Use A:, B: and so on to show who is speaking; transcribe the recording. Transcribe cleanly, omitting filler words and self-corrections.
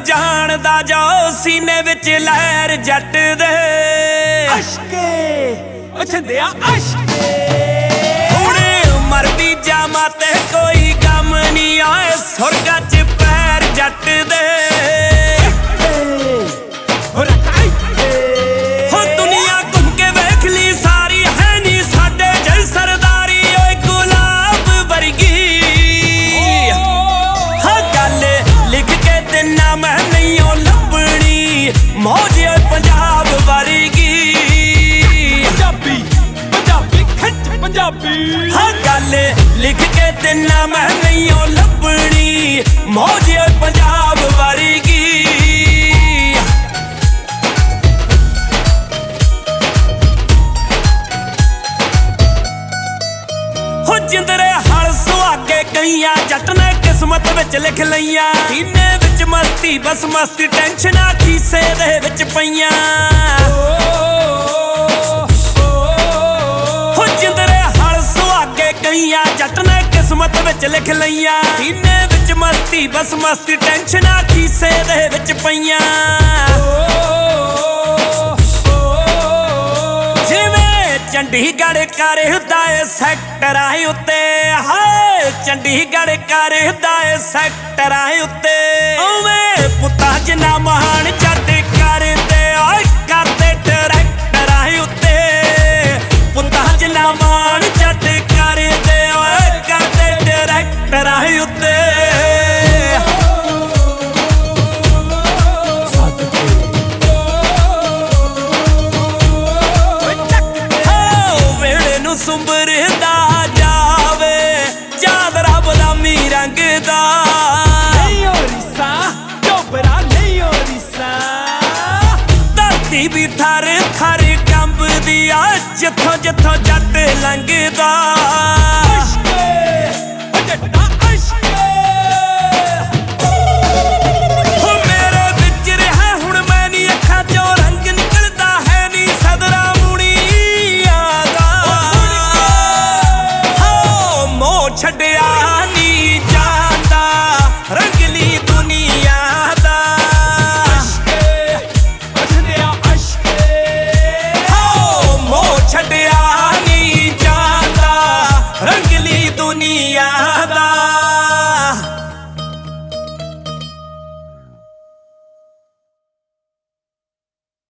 A: जानदा जो सीने विच लहर जट दे
B: अशके ओ छंदिया अशके
A: हुणे मरदी जामा ते कोई गम नहीं आए सुरगा च पैर जट दे हो दुनिया घूम के वेख ली सारी है नी साडे जल सरदारी ओए गुलाब वर्गी लिख के देना मैं नहीं ओ लभनी मौज पंजाब वर्गी
B: पंजाबी पंजाबी खच पंजाबी
A: हाँ गल लिख के देना मैं नहीं ओ लभनी मौज पंजाब वर्गी हो जिंदरे हल सुहागे कईयां जट ने किस्मत विच लिख लईयां सीने विच मस्ती बस मस्ती टेंशना खीसे दे विच पईयां हो जिंदरे हल सुहागे कईयां जट ने किस्मत विच लिख लईयां सीने विच मस्ती बस मस्ती टेंशना खीसे दे विच पईयां चंडीगढ़ कर हुदाए सैक्टरां उत्ते हाय चंडीगढ़ कर हुदाए सैक्टरां उत्ते ओवें पुत्ता जिन्ना महान जट करदे ओए करदे ट्रैक्टरां उत्ते पुत्ता जिन्ना महान जट करदे ओए करदे ट्रैक्टरां उत्ते सुंबरदा जावे चादरा बदामी रंग दा
B: नहीं हो रिसा चोपरा नहीं हो रिसा
A: धरती भी थर थर कंबदी आ जिथों जिथों जट लंघदा